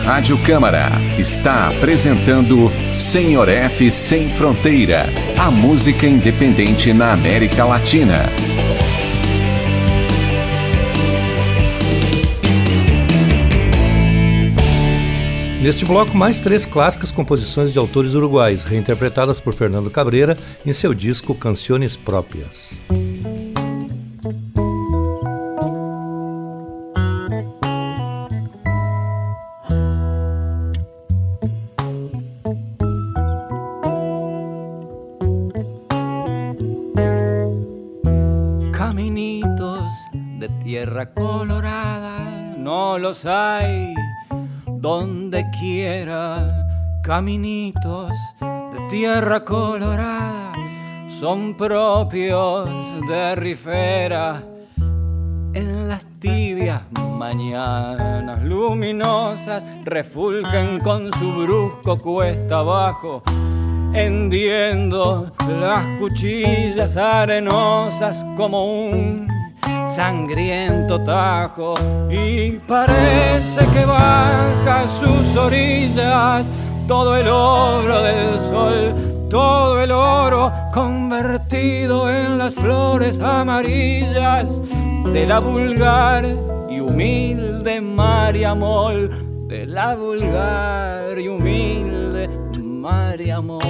Rádio Câmara está apresentando Senhor F Sem Fronteira, a música independente na América Latina. Neste bloco, mais 3 clássicas composições de autores uruguaios, reinterpretadas por Fernando Cabreira em seu disco Canciones Próprias. Caminitos de tierra colorada, no los hay donde quiera. Caminitos de tierra colorada son propios de Rifera. En las tibias mañanas luminosas refulgen con su brusco cuesta abajo, hendiendo las cuchillas arenosas como un sangriento tajo, y parece que baja a sus orillas todo el oro del sol, todo el oro convertido en las flores amarillas de la vulgar y humilde Mariamol, de la vulgar y humilde Mariamol.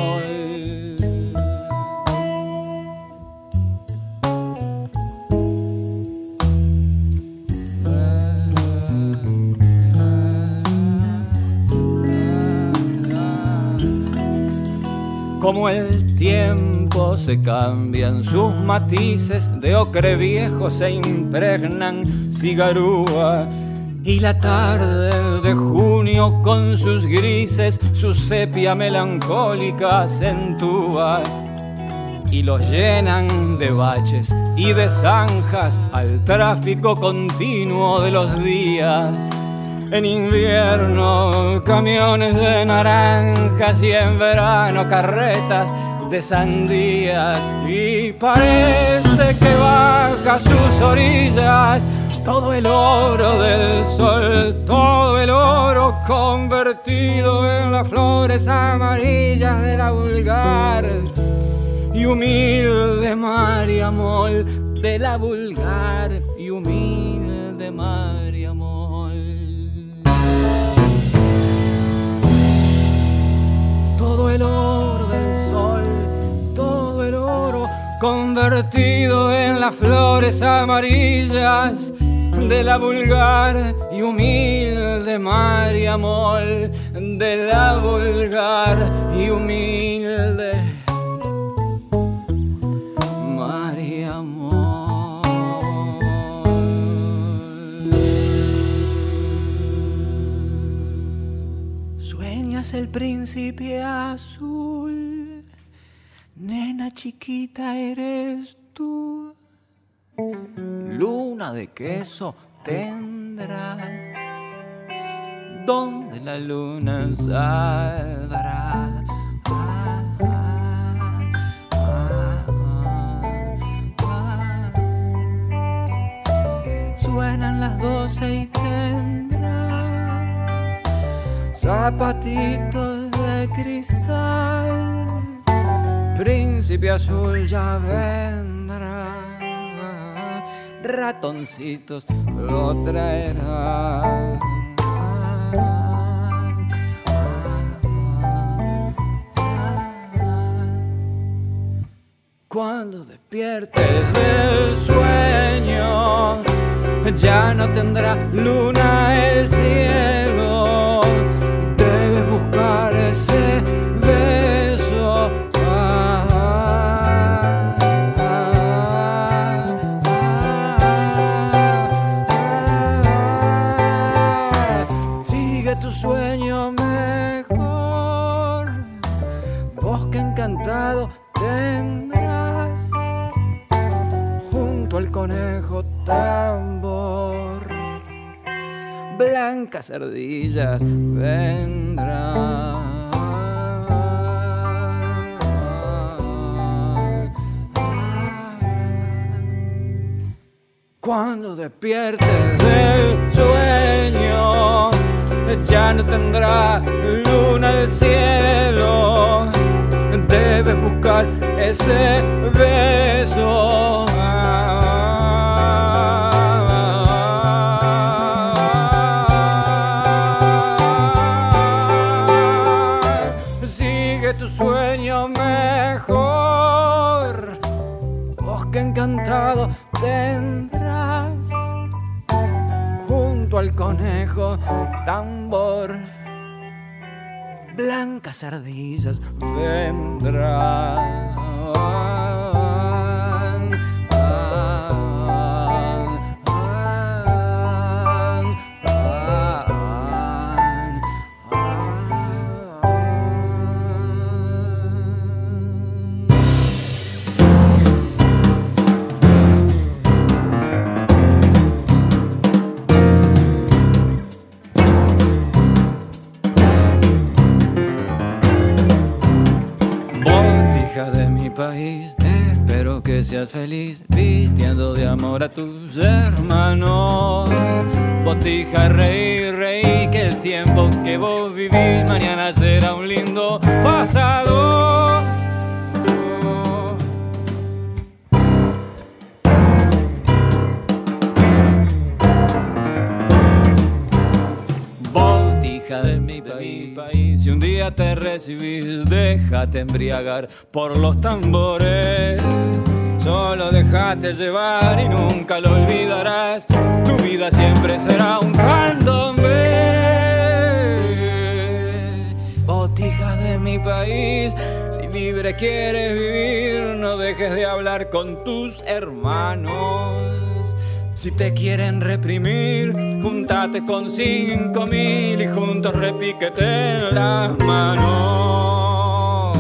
Como el tiempo se cambian sus matices, de ocre viejo se impregnan cigarúa, y la tarde de junio con sus grises, su sepia melancólica acentúa, y los llenan de baches y de zanjas al tráfico continuo de los días. En invierno camiones de naranjas y en verano carretas de sandías, y parece que baja a sus orillas todo el oro del sol, todo el oro convertido en las flores amarillas de la vulgar y humilde Mariamol, de la vulgar y humilde Mariamol. Todo el oro del sol, todo el oro convertido en las flores amarillas de la vulgar y humilde Mariamol, de la vulgar y humilde Mariamol. Sueñas el príncipe azul, nena chiquita eres tú. Luna de queso tendrás, donde la luna saldrá. Suenan las 12 y tendrás zapatitos de cristal. Príncipe azul ya vendrá, ratoncitos lo traerán. Cuando despiertes del sueño, ya no tendrá luna el cielo. Debes buscar ese beso. Sigue tu sueño mejor, bosque encantado tendrás, junto al conejo tambor, blancas ardillas vendrán. Cuando despiertes del sueño, ya no tendrá luna el cielo. Debes buscar ese beso. Sigue tu sueño mejor, bosque encantado tendrás, junto al conejo tambor, blancas ardillas vendrán. País, espero que seas feliz vistiendo de amor a tus hermanos. Botija, reí, reí, que el tiempo que vos vivís mañana será un lindo pasado. Botija de mi país, si un día te recibís, déjate embriagar por los tambores. Solo déjate llevar y nunca lo olvidarás. Tu vida siempre será un candombe. Botija de mi país, si libre quieres vivir, no dejes de hablar con tus hermanos. Si te quieren reprimir, júntate con 5.000 y juntos repiqueten las manos.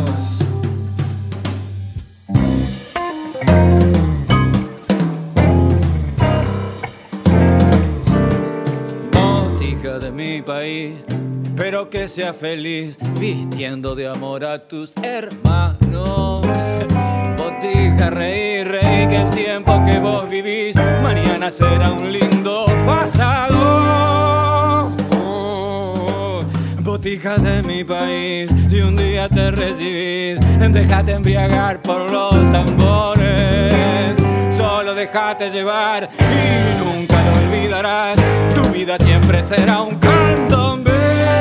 Botija de mi país, espero que seas feliz vistiendo de amor a tus hermanos. Botija, reí, reí, que el tiempo que vos vivís mañana será un lindo pasado. Botija de mi país, si un día te recibís, déjate embriagar por los tambores. Solo déjate llevar y nunca lo olvidarás. Tu vida siempre será un candombe.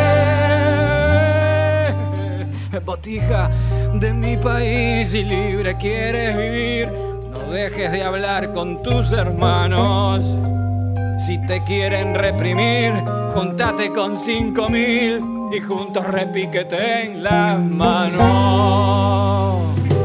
Botija de mi país, si libre quieres vivir, no dejes de hablar con tus hermanos. Si te quieren reprimir, júntate con 5.000 y juntos repiqueten las manos.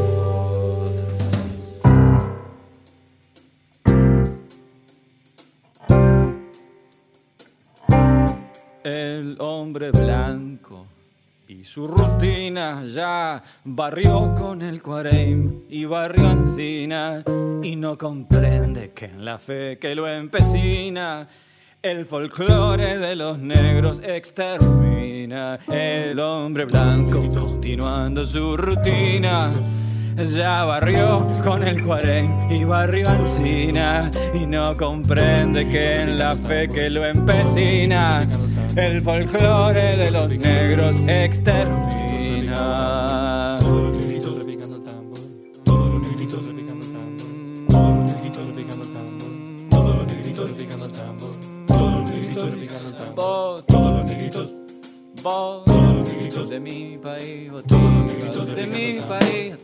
El hombre blanco y su rutina ya barrió con el Cuareim y barrió Encina, y no comprende que en la fe que lo empecina el folclore de los negros extermina. El hombre blanco, continuando su rutina, ya barrió con el Cuareim y barrió Encina, y no comprende que en la fe que lo empecina el folclore de los negros extermina. Todos los negritos repicando el tambor, todos los negritos repicando el tambor, todos los negritos repicando el tambor, todos los negritos repicando el tambor, todos los negritos repicando el tambor, todos los negritos, todos los negritos de mi país, botija de mi país,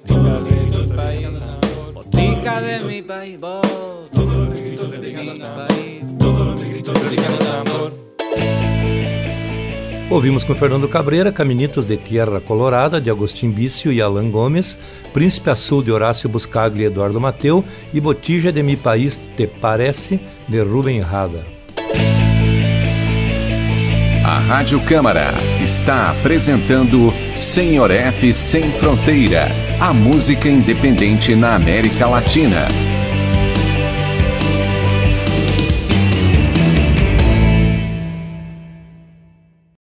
botija de mi país, todos los negritos repicando el tambor, todos los negritos repicando el tambor. Ouvimos com Fernando Cabreira, Caminitos de Tierra Colorada, de Agostinho Bício e Alan Gomes, Príncipe Azul, de Horácio Buscaglia e Eduardo Mateu, e Botija de Mi País Te Parece, de Rubem Rada. A Rádio Câmara está apresentando Senhor F Sem Fronteira, a música independente na América Latina.